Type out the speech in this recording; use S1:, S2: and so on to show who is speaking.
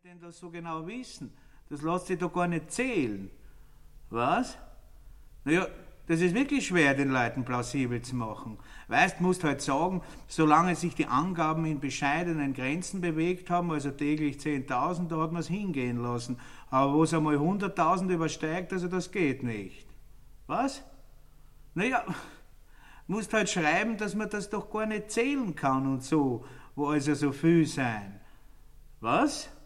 S1: denn das so genau wissen? Das lässt sich doch gar nicht zählen. Was? Naja, das ist wirklich schwer, den Leuten plausibel zu machen. Weißt, musst halt sagen, solange sich die Angaben in bescheidenen Grenzen bewegt haben, also täglich 10.000, da hat man es hingehen lassen. Aber wo es einmal 100.000 übersteigt, also das geht nicht. Was? Naja, musst halt schreiben, dass man das doch gar nicht zählen kann und so, wo also so viel sein. Was?